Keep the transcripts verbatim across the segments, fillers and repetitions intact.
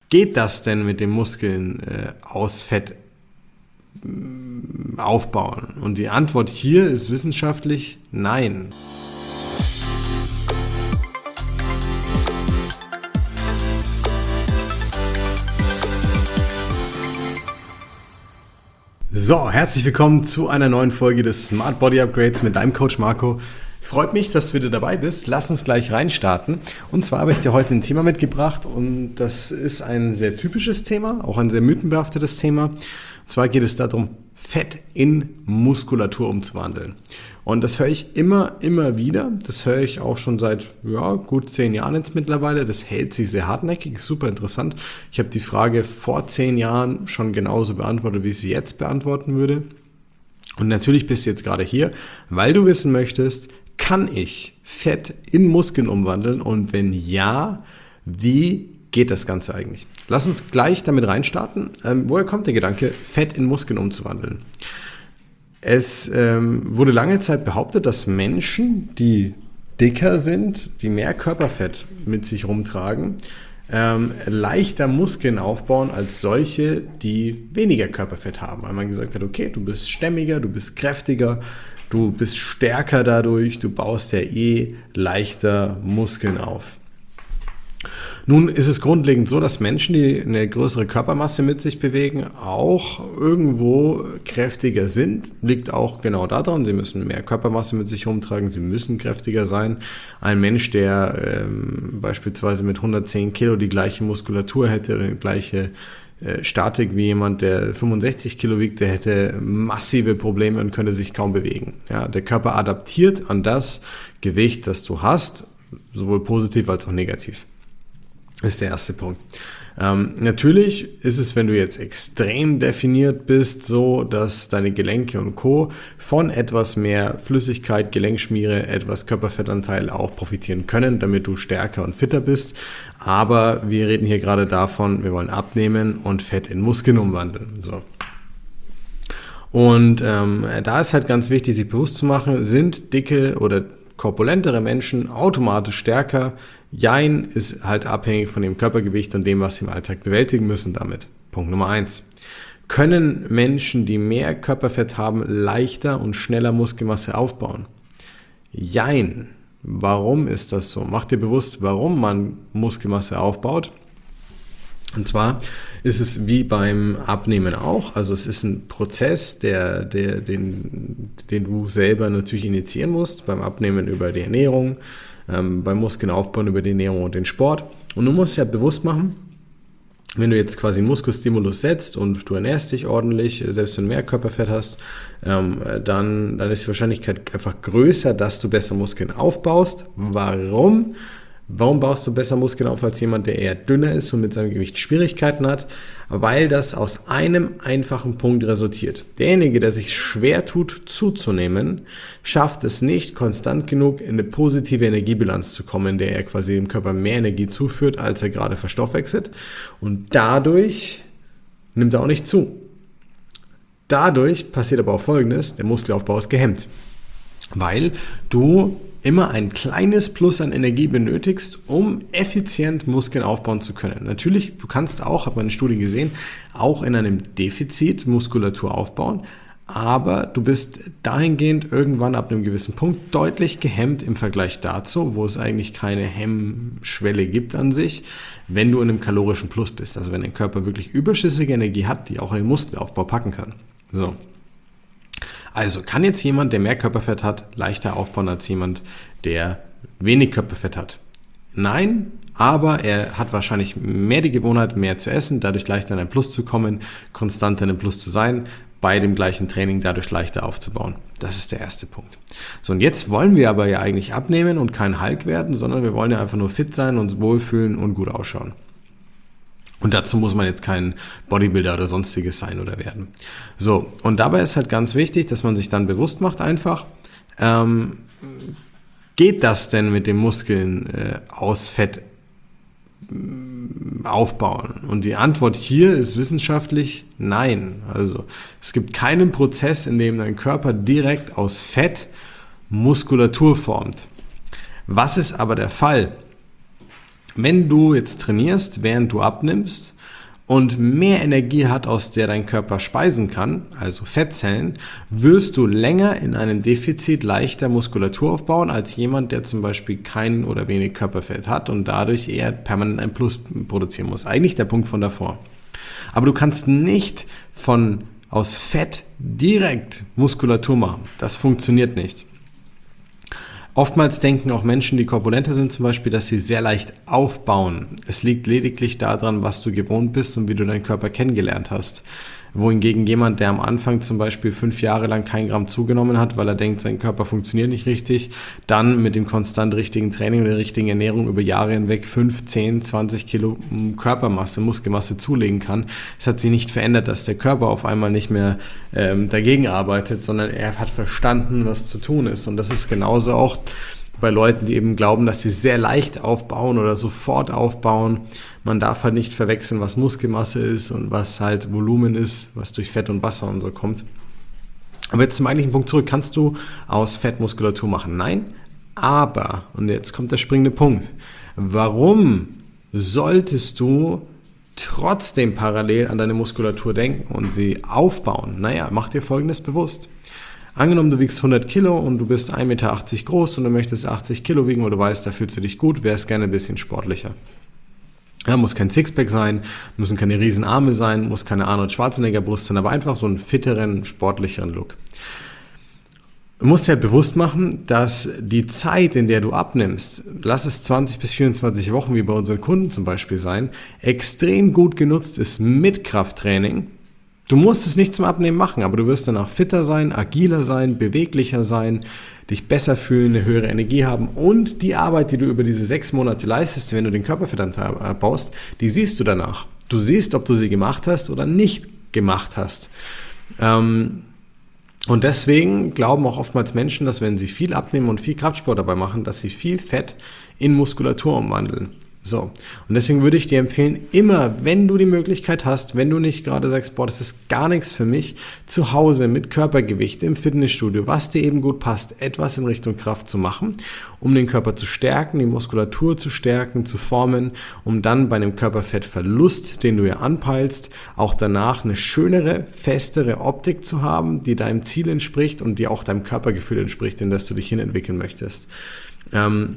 Geht das denn mit den Muskeln äh, aus Fett äh, aufbauen? Und die Antwort hier ist wissenschaftlich nein. So, herzlich willkommen zu einer neuen Folge des Smart Body Upgrades mit deinem Coach Marco. Freut mich, dass du wieder dabei bist. Lass uns gleich reinstarten. Und zwar habe ich dir heute ein Thema mitgebracht und das ist ein sehr typisches Thema, auch ein sehr mythenbehaftetes Thema. Und zwar geht es darum, Fett in Muskulatur umzuwandeln. Und das höre ich immer, immer wieder. Das höre ich auch schon seit ja, gut zehn Jahren jetzt mittlerweile. Das hält sich sehr hartnäckig, ist super interessant. Ich habe die Frage vor zehn Jahren schon genauso beantwortet, wie ich sie jetzt beantworten würde. Und natürlich bist du jetzt gerade hier, weil du wissen möchtest, kann ich Fett in Muskeln umwandeln? Und wenn ja, wie geht das Ganze eigentlich? Lass uns gleich damit reinstarten. Ähm, woher kommt der Gedanke, Fett in Muskeln umzuwandeln? Es ähm, wurde lange Zeit behauptet, dass Menschen, die dicker sind, die mehr Körperfett mit sich rumtragen, ähm, leichter Muskeln aufbauen als solche, die weniger Körperfett haben. Weil man gesagt hat, okay, du bist stämmiger, du bist kräftiger, du bist stärker dadurch, du baust ja eh leichter Muskeln auf. Nun ist es grundlegend so, dass Menschen, die eine größere Körpermasse mit sich bewegen, auch irgendwo kräftiger sind. Liegt auch genau daran, sie müssen mehr Körpermasse mit sich rumtragen, sie müssen kräftiger sein. Ein Mensch, der ähm, beispielsweise mit hundertzehn Kilo die gleiche Muskulatur hätte oder die gleiche äh, Statik wie jemand, der fünfundsechzig Kilo wiegt, der hätte massive Probleme und könnte sich kaum bewegen. Ja, der Körper adaptiert an das Gewicht, das du hast, sowohl positiv als auch negativ. Das ist der erste Punkt. Ähm, natürlich ist es, wenn du jetzt extrem definiert bist, so, dass deine Gelenke und Co. von etwas mehr Flüssigkeit, Gelenkschmiere, etwas Körperfettanteil auch profitieren können, damit du stärker und fitter bist. Aber wir reden hier gerade davon, wir wollen abnehmen und Fett in Muskeln umwandeln. So. Und ähm, da ist halt ganz wichtig, sich bewusst zu machen, sind dicke oder korpulentere Menschen automatisch stärker. Jein, ist halt abhängig von dem Körpergewicht und dem, was sie im Alltag bewältigen müssen damit. Punkt Nummer eins. Können Menschen, die mehr Körperfett haben, leichter und schneller Muskelmasse aufbauen? Jein. Warum ist das so? Mach dir bewusst, warum man Muskelmasse aufbaut. Und zwar ist es wie beim Abnehmen auch, also es ist ein Prozess, der, der, den, den du selber natürlich initiieren musst, beim Abnehmen über die Ernährung, ähm, beim Muskeln aufbauen über die Ernährung und den Sport. Und du musst ja bewusst machen, wenn du jetzt quasi Muskelstimulus setzt und du ernährst dich ordentlich, selbst wenn du mehr Körperfett hast, ähm, dann, dann ist die Wahrscheinlichkeit einfach größer, dass du besser Muskeln aufbaust. Warum? Warum baust du besser Muskeln auf als jemand, der eher dünner ist und mit seinem Gewicht Schwierigkeiten hat? Weil das aus einem einfachen Punkt resultiert. Derjenige, der sich schwer tut, zuzunehmen, schafft es nicht, konstant genug in eine positive Energiebilanz zu kommen, in der er quasi dem Körper mehr Energie zuführt, als er gerade verstoffwechselt. Und dadurch nimmt er auch nicht zu. Dadurch passiert aber auch Folgendes, der Muskelaufbau ist gehemmt. Weil du immer ein kleines Plus an Energie benötigst, um effizient Muskeln aufbauen zu können. Natürlich, du kannst auch, habe meine Studie gesehen, auch in einem Defizit Muskulatur aufbauen, aber du bist dahingehend irgendwann ab einem gewissen Punkt deutlich gehemmt im Vergleich dazu, wo es eigentlich keine Hemmschwelle gibt an sich, wenn du in einem kalorischen Plus bist. Also wenn dein Körper wirklich überschüssige Energie hat, die auch in den Muskelaufbau packen kann. So. Also kann jetzt jemand, der mehr Körperfett hat, leichter aufbauen als jemand, der wenig Körperfett hat? Nein, aber er hat wahrscheinlich mehr die Gewohnheit, mehr zu essen, dadurch leichter in ein Plus zu kommen, konstant in einem Plus zu sein, bei dem gleichen Training dadurch leichter aufzubauen. Das ist der erste Punkt. So, und jetzt wollen wir aber ja eigentlich abnehmen und kein Hulk werden, sondern wir wollen ja einfach nur fit sein, uns wohlfühlen und gut ausschauen. Und dazu muss man jetzt kein Bodybuilder oder sonstiges sein oder werden. So, und dabei ist halt ganz wichtig, dass man sich dann bewusst macht einfach, ähm, geht das denn mit den Muskeln äh, aus Fett äh, aufbauen? Und die Antwort hier ist wissenschaftlich nein. Also es gibt keinen Prozess, in dem dein Körper direkt aus Fett Muskulatur formt. Was ist aber der Fall? Wenn du jetzt trainierst, während du abnimmst und mehr Energie hat, aus der dein Körper speisen kann, also Fettzellen, wirst du länger in einem Defizit leichter Muskulatur aufbauen, als jemand, der zum Beispiel kein oder wenig Körperfett hat und dadurch eher permanent ein Plus produzieren muss. Eigentlich der Punkt von davor. Aber du kannst nicht von aus Fett direkt Muskulatur machen. Das funktioniert nicht. Oftmals denken auch Menschen, die korpulenter sind zum Beispiel, dass sie sehr leicht aufbauen. Es liegt lediglich daran, was du gewohnt bist und wie du deinen Körper kennengelernt hast. Wohingegen jemand, der am Anfang zum Beispiel fünf Jahre lang kein Gramm zugenommen hat, weil er denkt, sein Körper funktioniert nicht richtig, dann mit dem konstant richtigen Training und der richtigen Ernährung über Jahre hinweg fünf, zehn, zwanzig Kilo Körpermasse, Muskelmasse zulegen kann. Es hat sich nicht verändert, dass der Körper auf einmal nicht mehr ähm, dagegen arbeitet, sondern er hat verstanden, was zu tun ist. Und das ist genauso auch bei Leuten, die eben glauben, dass sie sehr leicht aufbauen oder sofort aufbauen. Man darf halt nicht verwechseln, was Muskelmasse ist und was halt Volumen ist, was durch Fett und Wasser und so kommt. Aber jetzt zum eigentlichen Punkt zurück. Kannst du aus Fett Muskulatur machen? Nein, aber, und jetzt kommt der springende Punkt, warum solltest du trotzdem parallel an deine Muskulatur denken und sie aufbauen? Naja, mach dir Folgendes bewusst. Angenommen, du wiegst hundert Kilo und du bist ein Meter achtzig groß und du möchtest achtzig Kilo wiegen, weil du weißt, da fühlst du dich gut, wärst gerne ein bisschen sportlicher. Ja, muss kein Sixpack sein, müssen keine riesen Arme sein, muss keine Arnold Schwarzenegger Brust sein, aber einfach so einen fitteren, sportlicheren Look. Du musst dir halt bewusst machen, dass die Zeit, in der du abnimmst, lass es zwanzig bis vierundzwanzig Wochen, wie bei unseren Kunden zum Beispiel sein, extrem gut genutzt ist mit Krafttraining. Du musst es nicht zum Abnehmen machen, aber du wirst danach fitter sein, agiler sein, beweglicher sein, dich besser fühlen, eine höhere Energie haben und die Arbeit, die du über diese sechs Monate leistest, wenn du den Körperfettanteil abbaust, die siehst du danach. Du siehst, ob du sie gemacht hast oder nicht gemacht hast. Ähm, und deswegen glauben auch oftmals Menschen, dass wenn sie viel abnehmen und viel Kraftsport dabei machen, dass sie viel Fett in Muskulatur umwandeln. So, und deswegen würde ich dir empfehlen, immer, wenn du die Möglichkeit hast, wenn du nicht gerade sagst, boah, das ist gar nichts für mich, zu Hause mit Körpergewicht im Fitnessstudio, was dir eben gut passt, etwas in Richtung Kraft zu machen, um den Körper zu stärken, die Muskulatur zu stärken, zu formen, um dann bei einem Körperfettverlust, den du ja anpeilst, auch danach eine schönere, festere Optik zu haben, die deinem Ziel entspricht und die auch deinem Körpergefühl entspricht, in das du dich hinentwickeln möchtest. Ähm,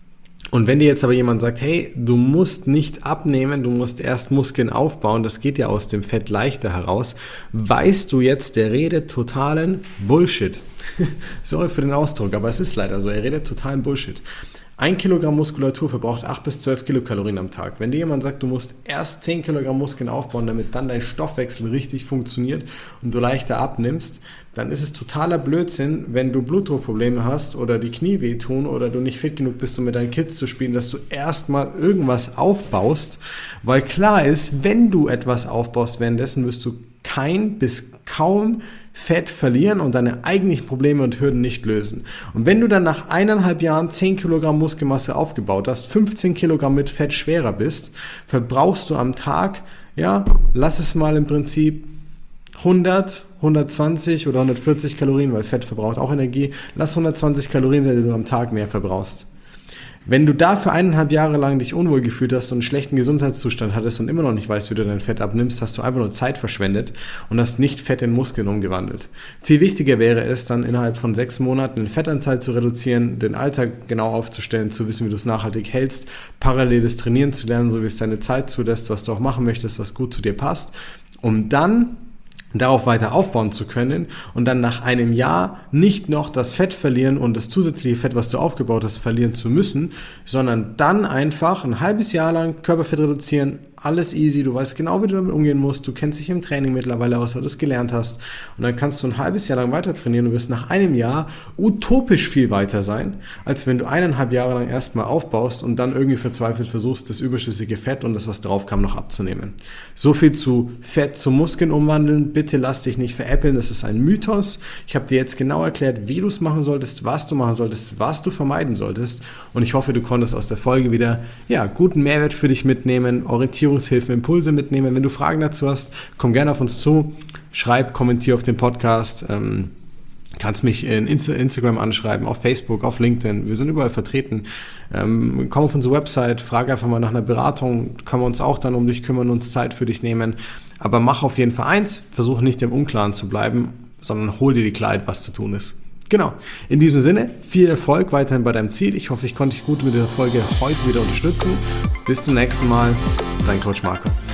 Und wenn dir jetzt aber jemand sagt, hey, du musst nicht abnehmen, du musst erst Muskeln aufbauen, das geht ja aus dem Fett leichter heraus, weißt du jetzt, der redet totalen Bullshit. Sorry für den Ausdruck, aber es ist leider so, er redet totalen Bullshit. Ein Kilogramm Muskulatur verbraucht acht bis zwölf Kilokalorien am Tag. Wenn dir jemand sagt, du musst erst zehn Kilogramm Muskeln aufbauen, damit dann dein Stoffwechsel richtig funktioniert und du leichter abnimmst, dann ist es totaler Blödsinn, wenn du Blutdruckprobleme hast oder die Knie wehtun oder du nicht fit genug bist, um mit deinen Kids zu spielen, dass du erstmal irgendwas aufbaust, weil klar ist, wenn du etwas aufbaust, währenddessen wirst du kein bis kaum Fett verlieren und deine eigentlichen Probleme und Hürden nicht lösen. Und wenn du dann nach eineinhalb Jahren zehn Kilogramm Muskelmasse aufgebaut hast, fünfzehn Kilogramm mit Fett schwerer bist, verbrauchst du am Tag, ja, lass es mal im Prinzip hundert, hundertzwanzig oder hundertvierzig Kalorien, weil Fett verbraucht auch Energie, lass hundertzwanzig Kalorien sein, die du am Tag mehr verbrauchst. Wenn du dafür eineinhalb Jahre lang dich unwohl gefühlt hast und einen schlechten Gesundheitszustand hattest und immer noch nicht weißt, wie du dein Fett abnimmst, hast du einfach nur Zeit verschwendet und hast nicht Fett in Muskeln umgewandelt. Viel wichtiger wäre es dann, innerhalb von sechs Monaten den Fettanteil zu reduzieren, den Alltag genau aufzustellen, zu wissen, wie du es nachhaltig hältst, paralleles Trainieren zu lernen, so wie es deine Zeit zulässt, was du auch machen möchtest, was gut zu dir passt, um dann darauf weiter aufbauen zu können und dann nach einem Jahr nicht noch das Fett verlieren und das zusätzliche Fett, was du aufgebaut hast, verlieren zu müssen, sondern dann einfach ein halbes Jahr lang Körperfett reduzieren, alles easy, du weißt genau, wie du damit umgehen musst, du kennst dich im Training mittlerweile aus, weil du es gelernt hast und dann kannst du ein halbes Jahr lang weiter trainieren und wirst nach einem Jahr utopisch viel weiter sein, als wenn du eineinhalb Jahre lang erstmal aufbaust und dann irgendwie verzweifelt versuchst, das überschüssige Fett und das, was drauf kam, noch abzunehmen. So viel zu Fett zu Muskeln umwandeln, bitte lass dich nicht veräppeln, das ist ein Mythos. Ich habe dir jetzt genau erklärt, wie du es machen solltest, was du machen solltest, was du vermeiden solltest und ich hoffe, du konntest aus der Folge wieder ja, guten Mehrwert für dich mitnehmen, Orientierungshilfen, Impulse mitnehmen. Wenn du Fragen dazu hast, komm gerne auf uns zu, schreib, kommentier auf den Podcast. Ähm, Kannst mich in Instagram anschreiben, auf Facebook, auf LinkedIn. Wir sind überall vertreten. Ähm, komm auf unsere Website, frag einfach mal nach einer Beratung. Können wir uns auch dann um dich kümmern, uns Zeit für dich nehmen. Aber mach auf jeden Fall eins, versuch nicht im Unklaren zu bleiben, sondern hol dir die Klarheit, was zu tun ist. Genau. In diesem Sinne, viel Erfolg weiterhin bei deinem Ziel. Ich hoffe, ich konnte dich gut mit dieser Folge heute wieder unterstützen. Bis zum nächsten Mal. Dein Coach Marco.